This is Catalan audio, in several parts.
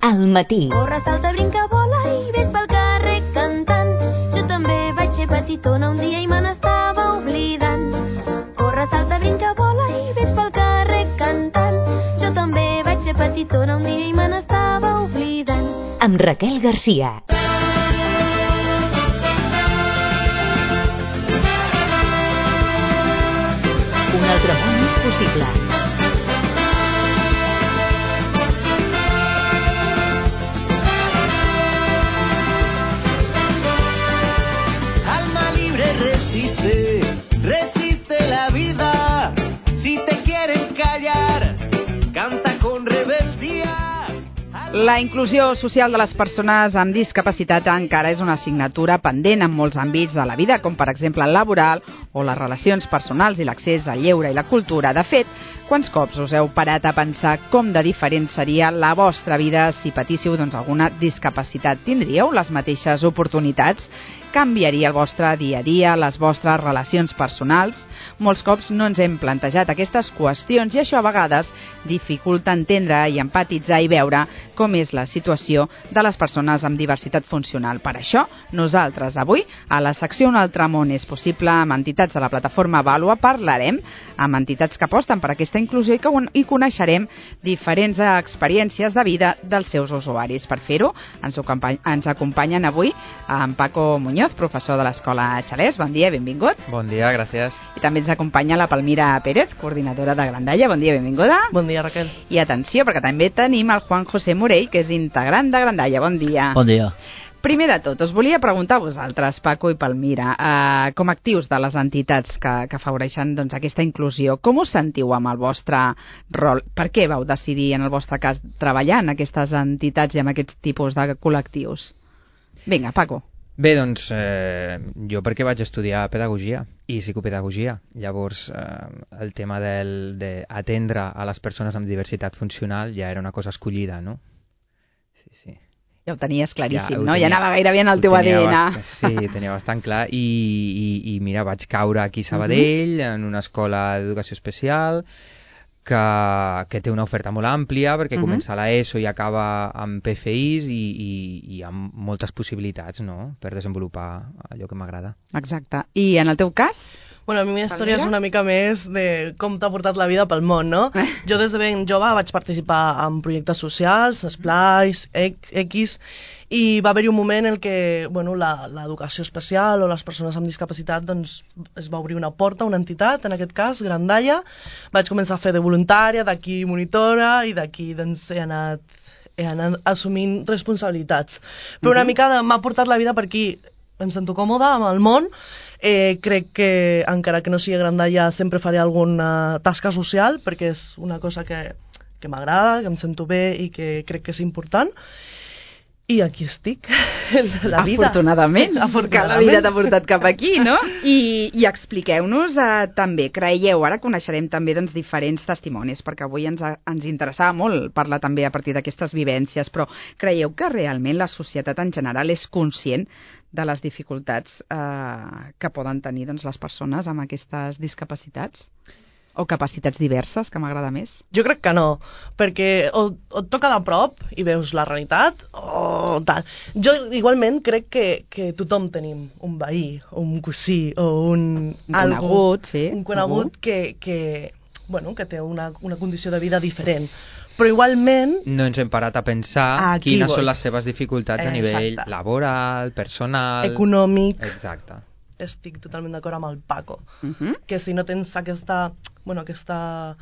al matí. Corre, salta, brinca, vola i ves pel carrer cantant. Jo també vaig ser petitona un dia i me n'estava oblidant. Corre, salta, brinca, vola i ves pel carrer cantant. Jo també vaig ser petitona un dia i me n'estava oblidant. Amb Raquel Garcia. Un altre món és possible. Alma libre resiste, resiste la vida. Si te quieren callar, canta con rebeldía. La inclusió social de les persones amb discapacitat encara és una assignatura pendent en molts àmbits de la vida, com per exemple el laboral o les relacions personals i l'accés al lleure i la cultura. De fet, quants cops us heu parat a pensar com de diferent seria la vostra vida si patíssiu alguna discapacitat? Tindríeu les mateixes oportunitats? Canviaria el vostre dia a dia, les vostres relacions personals? Molts cops no ens hem plantejat aquestes qüestions i això a vegades dificulta entendre i empatitzar i veure com és la situació de les persones amb diversitat funcional. Per això, nosaltres avui, a la secció Un altre món és possible, amb entitats de la plataforma Vàlua, parlarem amb entitats que aposten per aquesta inclusió i coneixerem diferents experiències de vida dels seus usuaris. Per fer-ho, ens acompanyen avui en Paco Muñoz, professor de l'Escola Xalès. Bon dia, benvingut. Bon dia, gràcies. I també ens acompanya la Palmira Pérez, coordinadora de Grandalla. Bon dia, benvinguda. Bon dia, Raquel. I atenció, perquè també tenim el Juan José Morell, que és integrant de Grandalla. Bon dia. Bon dia. Primer de tot, us volia preguntar a vosaltres, Paco i Palmira, com a actius de les entitats que afavoreixen aquesta inclusió, com us sentiu amb el vostre rol? Per què vau decidir, en el vostre cas, treballar en aquestes entitats i en aquests tipus de col·lectius? Vinga, Paco. Bé, doncs, jo perquè vaig estudiar pedagogia i psicopedagogia. Llavors, el tema d'atendre a les persones amb diversitat funcional ja era una cosa escollida, no? Sí. Ja ho tenies claríssim, no? Ja anava gairebé en el teu ADN. Sí, tenia bastant clar. I mira, vaig caure aquí a Sabadell, en una escola d'educació especial, que té una oferta molt àmplia, perquè comença a l'ESO i acaba amb PFIs i amb moltes possibilitats, no?, per desenvolupar allò que m'agrada. Exacte. I en el teu cas? Bueno, a mi la història és una mica més de com t'ha portat la vida pel món, no? Jo des de ben jove vaig participar en projectes socials, esplais, X, i va haver-hi un moment en què l'educació especial o les persones amb discapacitat es va obrir una porta, una entitat, en aquest cas, Grandalla. Vaig començar a fer de voluntària, d'aquí monitora, i d'aquí he anat assumint responsabilitats. Però una mica m'ha portat la vida per aquí. Em sento còmoda amb el món. Crec que, encara que no sigui Grandalla, sempre faré alguna tasca social, perquè és una cosa que m'agrada, que em sento bé i que crec que és important. I aquí estic, la vida. Afortunadament, que la vida t'ha portat cap aquí, no? I expliqueu-nos també, creieu, ara coneixerem també diferents testimonis, perquè avui ens interessava molt parlar també a partir d'aquestes vivències, però creieu que realment la societat en general és conscient de les dificultats que poden tenir les persones amb aquestes discapacitats? O capacitats diverses, que m'agrada més? Jo crec que no, perquè o et toca de prop i veus la realitat, o tal. Jo igualment crec que tothom tenim un veí, o un cosí, o un conegut, sí. Un conegut que té una condició de vida diferent. Però igualment... No ens hem parat a pensar quines són les seves dificultats a nivell laboral, personal... Econòmic... Exacte. Estic totalment d'acord amb el Paco, que si no tens aquesta ganes...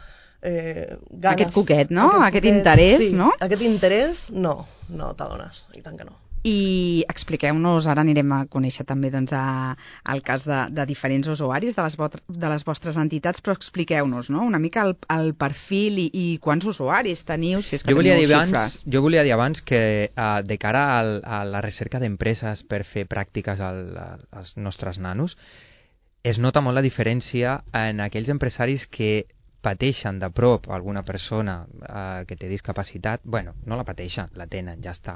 Aquest coquet, no? Aquest interès, sí, no? Aquest interès, no t'adones, i tant que no. I expliqueu-nos, ara anirem a conèixer també el cas de diferents usuaris de les vostres entitats, però expliqueu-nos una mica el perfil i quants usuaris teniu, si és que teniu xifres. Jo volia dir abans que de cara a la recerca d'empreses per fer pràctiques als nostres nanos, es nota molt la diferència en aquells empresaris que pateixen de prop alguna persona que té discapacitat. Bueno, no la pateixen, la tenen, ja està.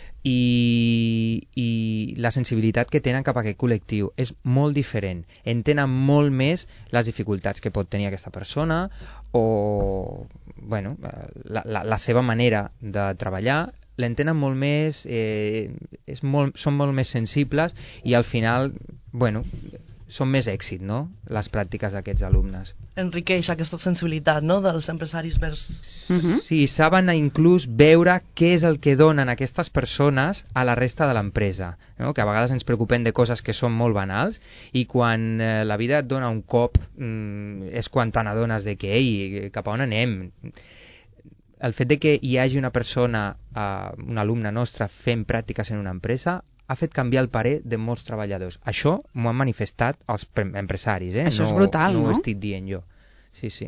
I la sensibilitat que tenen cap a aquest col·lectiu és molt diferent. Entenen molt més les dificultats que pot tenir aquesta persona o la seva manera de treballar l'entenen molt més, són molt més sensibles i al final, bueno, són més èxit, no?, les pràctiques d'aquests alumnes. Enriqueix aquesta sensibilitat, no?, dels empresaris vers... Sí, saben inclús veure què és el que donen aquestes persones a la resta de l'empresa, no?, que a vegades ens preocupem de coses que són molt banals i quan la vida et dona un cop és quan te n'adones de que, ei, cap a on anem? El fet de que hi hagi una persona, un alumne nostre, fent pràctiques en una empresa ha fet canviar el parer de molts treballadors. Això m'ho han manifestat els empresaris, Això és brutal, no? No ho estic dient jo. Sí, sí.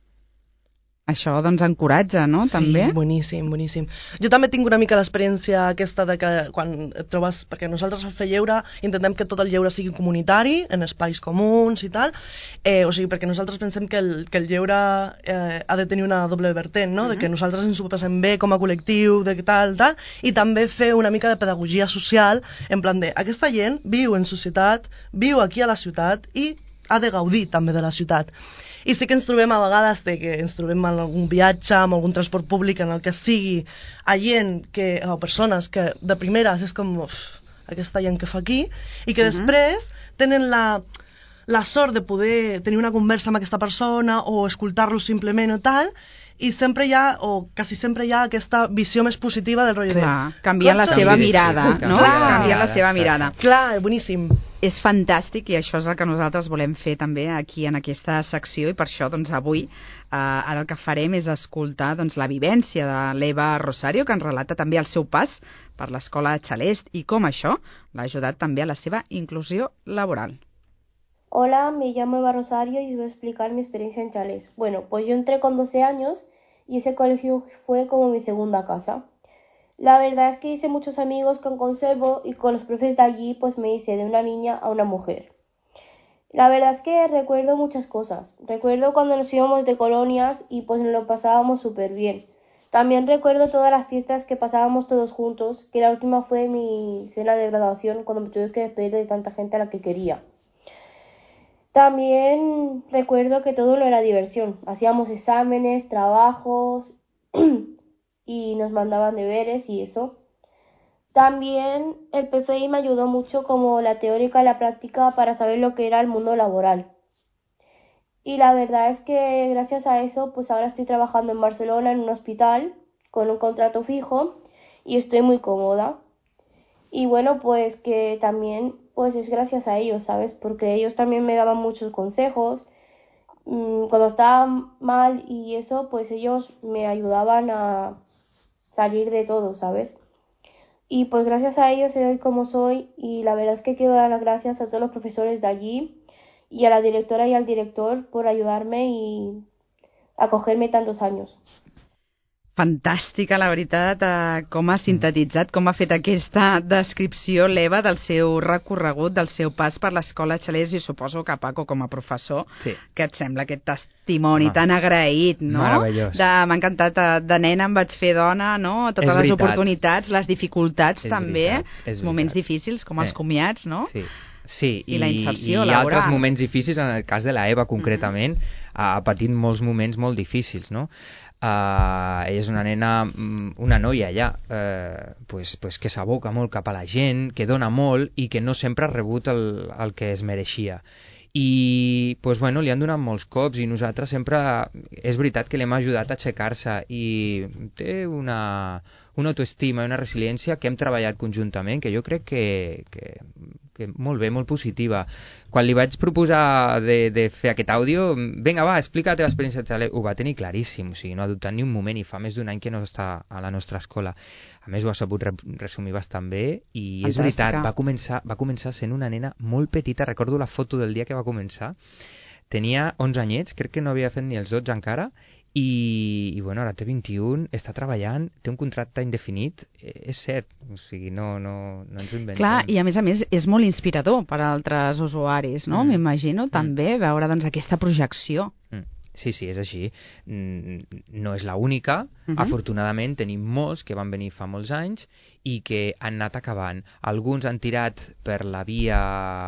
Això doncs encoratja, no? Sí, també. boníssim, boníssim. Jo també tinc una mica l'experiència aquesta de que quan et trobes, perquè nosaltres al fer lleure intentem que tot el lleure sigui comunitari, en espais comuns i tal, o sigui, perquè nosaltres pensem que el lleure ha de tenir una doble vertent, no? De que nosaltres ens ho passem bé com a col·lectiu, de tal, i també fer una mica de pedagogia social, en plan de, aquesta gent viu en societat, viu aquí a la ciutat i ha de gaudir també de la ciutat. I sí que ens trobem a vegades que ens trobem en algun viatge, en algun transport públic, en el que sigui a gent o persones que de primeres és com aquesta gent que fa aquí, i que després tenen la sort de poder tenir una conversa amb aquesta persona o escoltar-lo simplement o tal, i sempre hi ha, o quasi sempre hi ha aquesta visió més positiva del rotllo de... Clar, canvia la seva mirada, no? Canvia la seva mirada. Clar, boníssim. És fantàstic i això és el que nosaltres volem fer també aquí en aquesta secció i per això doncs avui ara el que farem és escoltar doncs, la vivència de l'Eva Rosario, que ens relata també el seu pas per l'escola Xalest i com això l'ha ajudat també a la seva inclusió laboral. Hola, me llamo Eva Rosario y os voy a explicar mi experiencia en Xalest. Bueno, pues yo entré con 12 años y ese colegio fue como mi segunda casa. La verdad es que hice muchos amigos que conservo y con los profes de allí pues me hice de una niña a una mujer. La verdad es que recuerdo muchas cosas. Recuerdo cuando nos íbamos de colonias y pues nos lo pasábamos súper bien. También recuerdo todas las fiestas que pasábamos todos juntos, que la última fue mi cena de graduación cuando me tuve que despedir de tanta gente a la que quería. También recuerdo que todo no era diversión. Hacíamos exámenes, trabajos y nos mandaban deberes y eso. También el PFI me ayudó mucho como la teórica y la práctica para saber lo que era el mundo laboral. Y la verdad es que gracias a eso pues ahora estoy trabajando en Barcelona en un hospital con un contrato fijo y estoy muy cómoda. Y bueno, pues que también pues es gracias a ellos, ¿sabes? Porque ellos también me daban muchos consejos. Cuando estaba mal y eso, pues ellos me ayudaban a salir de todo, ¿sabes? Y pues gracias a ellos soy como soy y la verdad es que quiero dar las gracias a todos los profesores de allí y a la directora y al director por ayudarme y acogerme tantos años. Fantàstica, la veritat, com ha sintetitzat, com ha fet aquesta descripció l'Eva del seu recorregut, del seu pas per l'escola Xalest i suposo que Paco com a professor, sí. Que et sembla aquest testimoni tan agraït, no? Meravellós. M'ha encantat, de nena em vaig fer dona, no? Totes les oportunitats, les dificultats és també, veritat. Moments difícils com els comiats, no? Sí. Sí, i la inserció laboral. I altres moments difícils, en el cas de la Eva concretament, ha patit molts moments molt difícils, no? Ella és una nena, una noia ja, pues que s'aboca molt cap a la gent, que dona molt i que no sempre ha rebut el que es mereixia. I pues, bueno, li han donat molts cops i nosaltres sempre, és veritat que l'hem ajudat a aixecar-se i té una autoestima i una resiliència que hem treballat conjuntament, que jo crec que molt bé, molt positiva. Quan li vaig proposar de fer aquest àudio, vinga, va, explica la teva experiència, ho va tenir claríssim, o sigui, no ha dubtat ni un moment i fa més d'un any que no està a la nostra escola. A més, ho ha sabut resumir bastant bé i és veritat, va començar sent una nena molt petita, recordo la foto del dia que va començar, tenia 11 anyets, crec que no havia fet ni els 12 encara, i bueno, ara té 21, està treballant, té un contracte indefinit, és cert, o sigui, no ens ho inventem. Clar, i a més és molt inspirador per a altres usuaris, no? M'imagino també veure doncs aquesta projecció. Sí, és així. No és l'única. Afortunadament tenim molts que van venir fa molts anys i que han anat acabant. Alguns han tirat per la via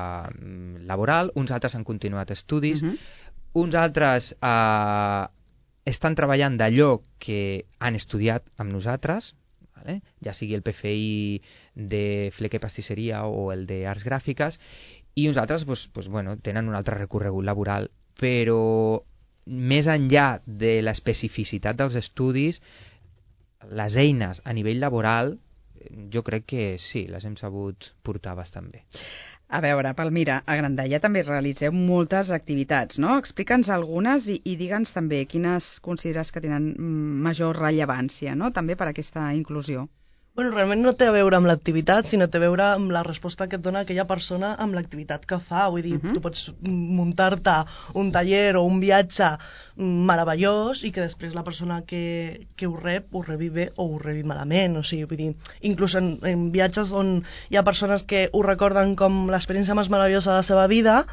laboral, uns altres han continuat estudis, uns altres estan treballant d'allò que han estudiat amb nosaltres, ¿vale? Ja sigui el PFI de Fleca i Pastisseria o el d'Arts Gràfiques, i uns altres bueno, tenen un altre recorregut laboral, però més enllà de l'especificitat dels estudis, les eines a nivell laboral jo crec que sí, les hem sabut portar bastant bé. A veure, Palmira, a Grandàlia també realitzeu moltes activitats, no? Explica'ns algunes i digue'ns també quines consideres que tenen major rellevància, no? També per a aquesta inclusió. Bueno, realment no té a veure amb l'activitat, sinó té a veure amb la resposta que et dona aquella persona amb l'activitat que fa. Vull dir, tu pots muntar-te un taller o un viatge meravellós i que després la persona que ho rep ho rebi bé o ho rebi malament. O sigui, vull dir, inclús en viatges on hi ha persones que ho recorden com l'experiència més meravellosa de la seva vida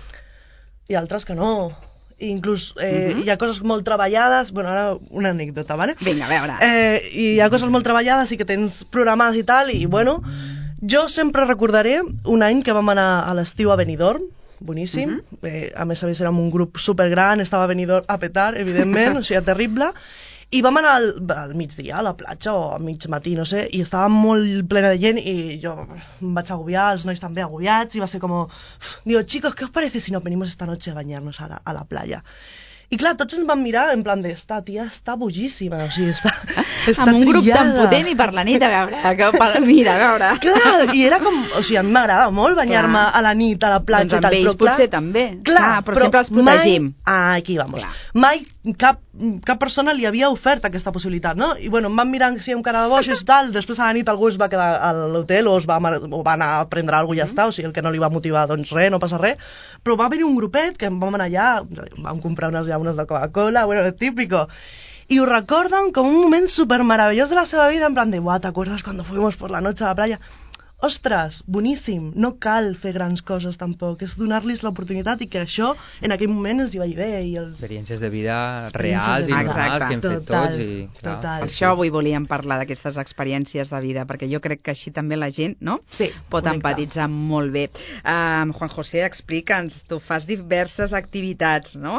i altres que no. Inclús hi ha coses molt treballades, bueno, ara una anècdota, ¿vale? Vinga, a veure. Hi ha coses molt treballades i que tens programades i tal, i bueno, jo sempre recordaré un any que vam anar a l'estiu a Benidorm, boníssim, a més érem un grup supergran, estava a Benidorm a petar, evidentment, o sigui, terrible, i vam anar al migdia a la platja o al mig matí, no sé, i estava molt plena de gent i jo em vaig agobiar, els nois també agobiats, i va ser com, digo, chicos, ¿qué os parece si nos venimos esta noche a bañarnos a la playa? I clar, tots ens van mirar en plan de, esta tia està bojíssima, o sigui, està amb un grup tan trillada. potent i per la nit, a veure, mira, a veure. Clar, i era com, o sigui, a mi m'agrada molt banyar-me a la nit, a la platja doncs i tal, amb ells però potser també. Clar, però sempre els protegim. Aquí vamos. Clar. Mai cap persona li havia ofert aquesta possibilitat, no? I bueno, em van mirar si amb cara de boixos i tal, després a la nit algú es va quedar a l'hotel o va anar a prendre alguna cosa i ja està, o sigui, el que no li va motivar, doncs res, no passa res, però va haver-hi un grupet que vam anar allà, vam comprar unes llaunes de Coca-Cola, bueno, típico, y lo recuerdan como un momento súper maravilloso de la seva vida, en plan de, guau, ¿te acuerdas cuando fuimos por la noche a la playa? Ostres, boníssim, no cal fer grans coses tampoc, és donar-los l'oportunitat i que això en aquell moment els hi vagi bé. I els... Experiències de vida reals i normals que hem fet tots. I, clar, total. Per això avui volíem parlar d'aquestes experiències de vida, perquè jo crec que així també la gent, no? Sí, pot empatitzar molt bé. Juan José, explica'ns, tu fas diverses activitats, no?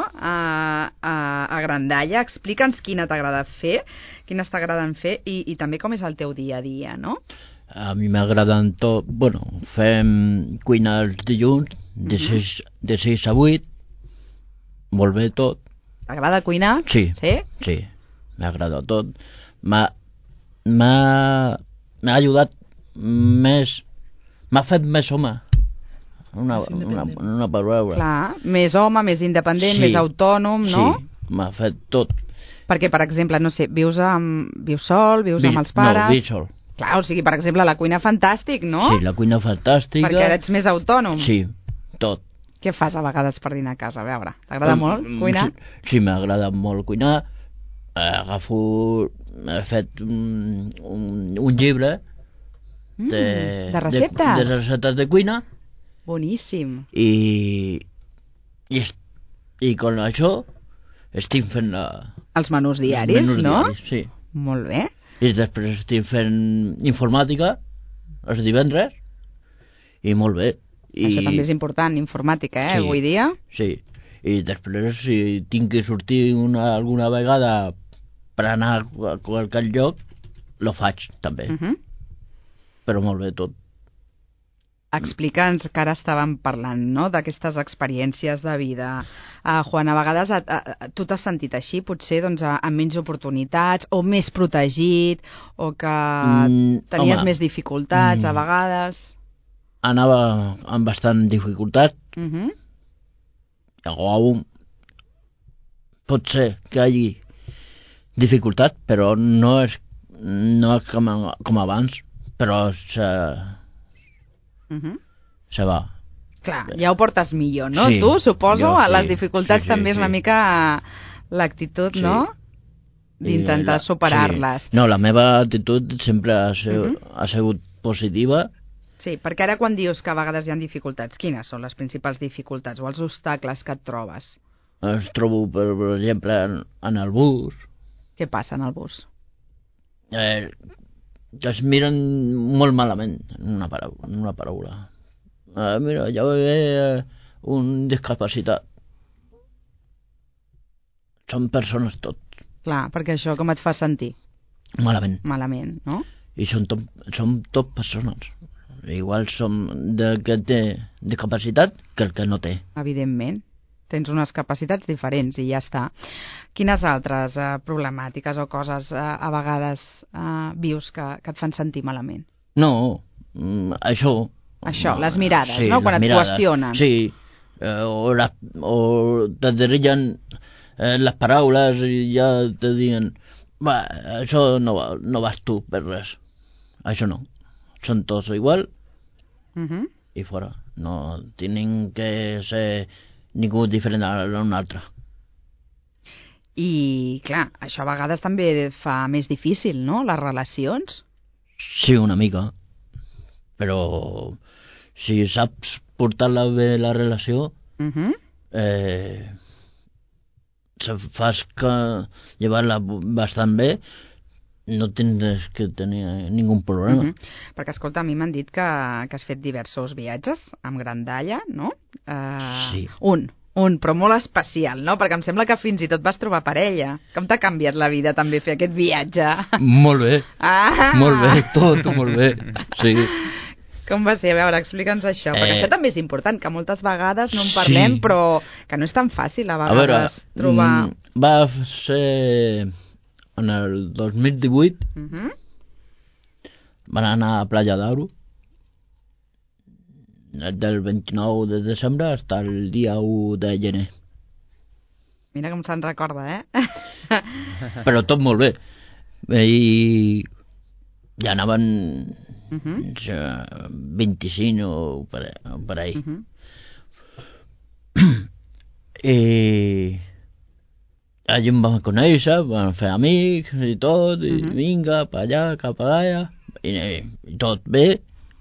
A Grandàlia, explica'ns quina t'agrada fer, quines t'agraden fer i també com és el teu dia a dia, no? A mi m'agraden tot, bueno, fem cuina els dilluns de 6 a 8, molt bé tot. T'agrada cuinar? Sí, sí, m'agrada tot. M'ha ajudat més, m'ha fet més home, una paraula. Clar, més home, més independent, Sí, més autònom, no? Sí, m'ha fet tot. Perquè, per exemple, no sé, vius sol, vius amb els pares... No, vius sol. Clar, o sigui, per exemple, la cuina fantàstic, no? Sí, la cuina fantàstica. Perquè ara ets més autònom. Sí, tot. Què fas a vegades per dinar a casa? A veure, t'agrada molt cuinar? Sí, m'agrada molt cuinar. He fet un llibre de receptes? De receptes de cuina. Boníssim. I con això estic fent els menús diaris, no? Diaris, sí. Molt bé. I després estic fent informàtica els divendres i molt bé. Això també és important, informàtica, sí, avui dia. Sí, i després si tinc que sortir alguna vegada per anar a qualsevol lloc, lo faig també. Però molt bé tot. Explica'ns, que ara estàvem parlant, no?, d'aquestes experiències de vida. Juan, a vegades tu t'has sentit així, potser doncs, amb menys oportunitats, o més protegit, o que tenies més dificultats a vegades? Anava amb bastant dificultat. Pot ser que hi hagi dificultat, però no és com abans, però se va. Clar, ja ho portes millor, no? Sí, tu, suposo, sí, les dificultats també és una mica l'actitud, no?, d'intentar superar-les. Sí. No, la meva actitud sempre ha sigut positiva. Sí, perquè ara quan dius que a vegades hi ha dificultats, quines són les principals dificultats o els obstacles que et trobes? Es trobo, per exemple, en el bus. Què passa en el bus? Que es miren molt malament, en una paraula. Mira, ja ve un discapacitat. Són persones tots. Clar, perquè això com et fa sentir? Malament. Malament, no? i som tot persones. Igual som del que té discapacitat que el que no té. Evidentment. Tens unes capacitats diferents i ja està. Quines altres problemàtiques o coses a vegades vius que et fan sentir malament? No, això. Això, les mirades, sí, no? Quan et mirades. qüestionen. Sí, o te dirigen les paraules i ja te diuen va, això no vas tu per res. Això no. Són tots igual i fora. No tenen que ser ningú diferent a un altre. I, clar, això a vegades també fa més difícil, no?, les relacions. Sí, una mica. Però si saps portar-la bé la relació, fas que llevar-la bastant bé, no tens que tenir ningú problema. Perquè, escolta, a mi m'han dit que has fet diversos viatges amb grandalla, no? Sí. Un, però molt especial, no? Perquè em sembla que fins i tot vas trobar parella. Com t'ha canviat la vida també fer aquest viatge? Molt bé. Molt bé, tot molt bé. Sí. Com va ser? A veure, explica'ns això, perquè això també és important, que moltes vegades no en parlem, però que no és tan fàcil a vegades trobar... Va ser en el 2018, van anar a Playa d'Aro, del 29 de desembre fins al dia 1 de gener. Mira com se'n recorda, Però tot molt bé. I ja anaven 25 o per ahí. I allí em vam conèixer, vam fer amics i tot, i vinga, per allà, cap allà, i tot bé.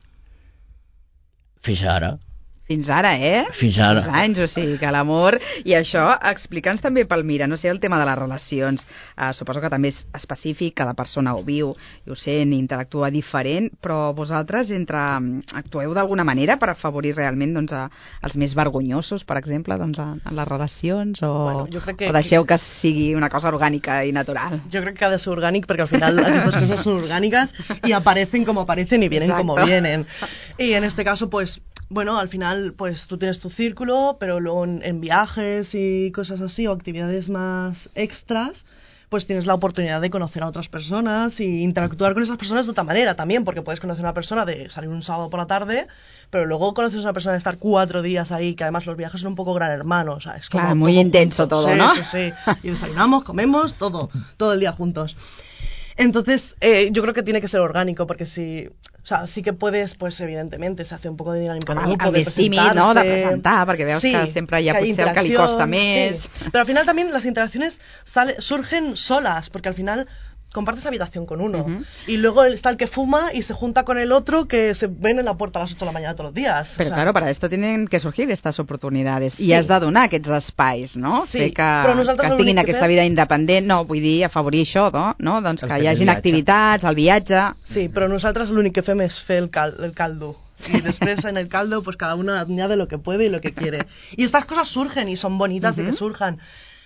Fins ara. Fins ara, Fins ara. Fins anys, o sigui que l'amor... I això, explica'ns també, Palmira, no sé, el tema de les relacions. Suposo que també és específic, cada persona ho viu, i ho sent, interactua diferent, però vosaltres actueu d'alguna manera per afavorir realment doncs, els més vergonyosos, per exemple, doncs, en les relacions, o deixeu que sigui una cosa orgànica i natural? Jo crec que ha de ser orgànic, perquè al final aquestes coses són orgàniques y aparecen como aparecen y vienen como vienen. Y en este caso, pues, bueno, al final, pues tú tienes tu círculo, pero luego en viajes y cosas así, o actividades más extras, pues tienes la oportunidad de conocer a otras personas y interactuar con esas personas de otra manera también, porque puedes conocer a una persona de salir un sábado por la tarde, pero luego conoces a una persona de estar 4 días ahí, que además los viajes son un poco gran hermano, o sea, es como claro, muy intenso todo, sí, ¿no? Sí. Y desayunamos, comemos, todo el día juntos. Entonces, yo creo que tiene que ser orgánico, porque si, o sea, sí que puedes, pues evidentemente, se hace un poco de dinámica de grupo, de presentar-se, no?, de presentar, perquè veus que sempre hi ha potser el que li costa més. Sí. Pero al final también las interacciones surgen solas, porque al final compartes habitación con uno, y luego está el que fuma y se junta con el otro que se ven en la puerta a las 8 de la mañana todos los días. Pero claro, para esto tienen que surgir estas oportunidades, i has de donar aquests espais, no? Sí, fer que tinguin aquesta vida independent, no, vull dir, afavorir això, no? Doncs que hi hagin activitats, el viatge... Sí, però nosaltres l'únic que fem és fer el caldo. Y después en el caldo, pues cada uno añade lo que puede y lo que quiere. Y estas cosas surgen y son bonitas de que surjan.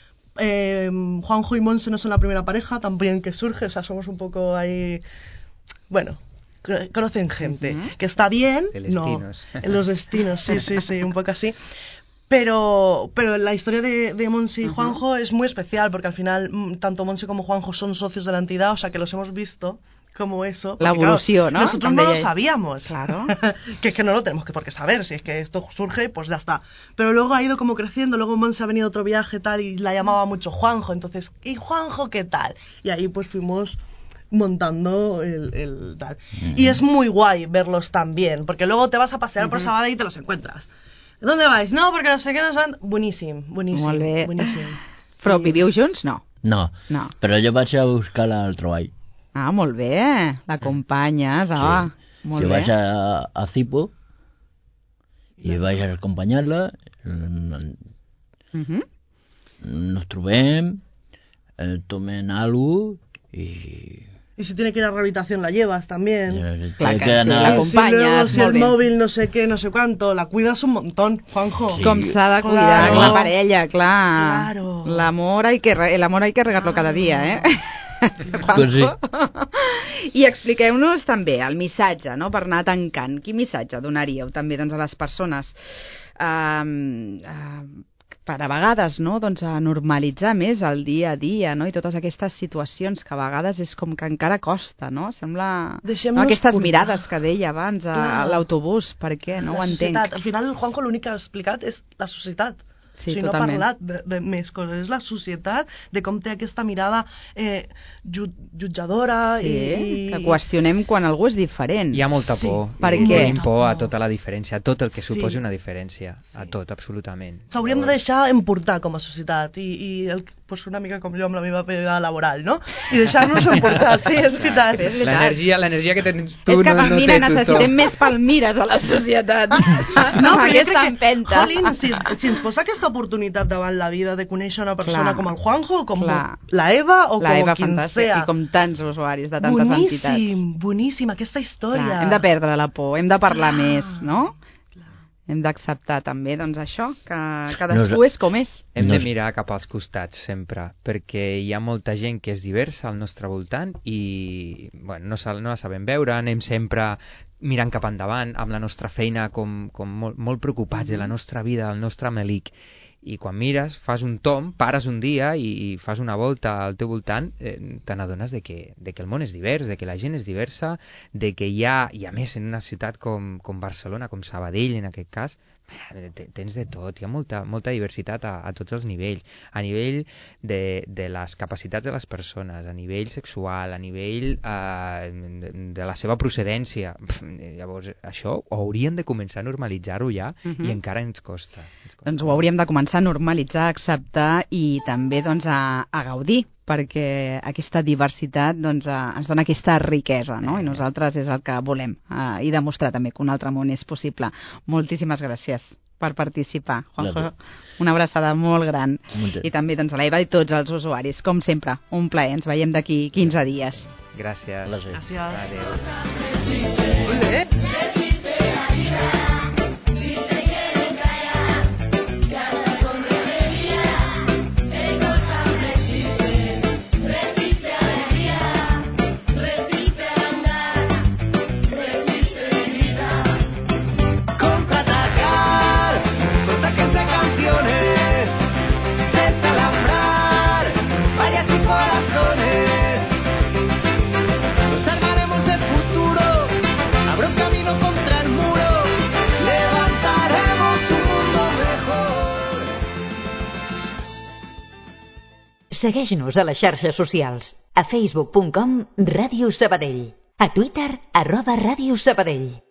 Juanjo y Monse no son la primera pareja también que surge, o sea, somos un poco ahí, bueno, conocen gente que está bien, los destinos, sí, un poco así, pero la historia de Monse y Juanjo es muy especial, porque al final tanto Monse como Juanjo son socios de la entidad, o sea que los hemos visto como eso. La evolución, claro, ¿no? Nosotros no lo sabíamos. Claro. que es que no lo tenemos por qué saber, si es que esto surge, pues ya está. Pero luego ha ido como creciendo, luego Monse ha venido a otro viaje tal y la llamaba mucho Juanjo, entonces, ¿y Juanjo qué tal? Y ahí pues fuimos montando el tal. Y es muy guay verlos también, porque luego te vas a pasear por Sabadell y te los encuentras. ¿Dónde vais? No, porque no sé qué nos van... Boníssim. Però viviu junts? No. No, però jo vaig a buscar-la al treball. Ah, molt bé, l'acompanyes, molt bé. Si vaig a Cipo i vaig a acompanyar-la, nos trobem, tomen algo y... Y si tiene que ir a rehabilitación la llevas también. Clar que sí, l'acompanyes. Si el móvil no sé qué, no sé cuánto, la cuidas un montón, Juanjo. Sí. Com s'ha de cuidar la parella, clar. L'amor hay que regarlo cada dia, Pues sí. I expliqueu-nos també el missatge, no?, per anar tancant. Quin missatge donaríeu també doncs, a les persones per a vegades, no?, doncs, a normalitzar més el dia a dia, no?, i totes aquestes situacions que a vegades és com que encara costa, no? Sembla... No, aquestes mirades que deia abans a l'autobús, per què? No ho entenc. Al final el Juanjo l'únic que ha explicat és la societat. Sí, no ha parlat de més coses, és la societat, de com té aquesta mirada jutjadora. Sí, que qüestionem quan algú és diferent. Hi ha molta por. Per què? Tenim por a tota la diferència, a tot el que suposi una diferència, a tot, absolutament. S'hauríem de deixar emportar com a societat i pues una mica com jo amb la meva vida laboral, no? I deixar-nos emportar, sí, és veritat. L'energia que tens tu és que, no té mira, tothom. necessitem més palmires a la societat. No, però aquesta empenta. Jolín, si ens posa aquesta oportunitat davant la vida de conèixer una persona com el Juanjo, com la Eva o com quin sea. I com tants usuaris de tantes entitats. Boníssim, aquesta història. Clar, hem de perdre la por, hem de parlar més, no? Hem d'acceptar també, doncs, això, que cadascú és com és. Hem de mirar cap als costats sempre, perquè hi ha molta gent que és diversa al nostre voltant i bueno, no la sabem veure, anem sempre mirant cap endavant, amb la nostra feina com molt preocupats de la nostra vida, del nostre melic. I quan mires, fas un tomb, pares un dia i fas una volta al teu voltant, te n'adones de que el món és divers, de que la gent és diversa, de que hi ha més en una ciutat com Barcelona, com Sabadell en aquest cas, tens de tot, hi ha molta diversitat a tots els nivells, a nivell de les capacitats de les persones, a nivell sexual, a nivell de la seva procedència. Llavors, això ho hauríem de començar a normalitzar-ho ja i encara ens costa. Doncs ho hauríem de començar a normalitzar, a acceptar i també doncs, a gaudir, perquè aquesta diversitat doncs, ens dona aquesta riquesa, no? I nosaltres és el que volem i demostrar també que un altre món és possible. Moltíssimes gràcies per participar, Juanjo. Una abraçada molt gran. I també doncs, a l'Eva i tots els usuaris. Com sempre, un plaer. Ens veiem d'aquí 15 dies. Gràcies. Gràcies. Adéu. Molt bé. Segueix-nos a les xarxes socials. A facebook.com/Ràdio Sabadell. A Twitter @Ràdio Sabadell.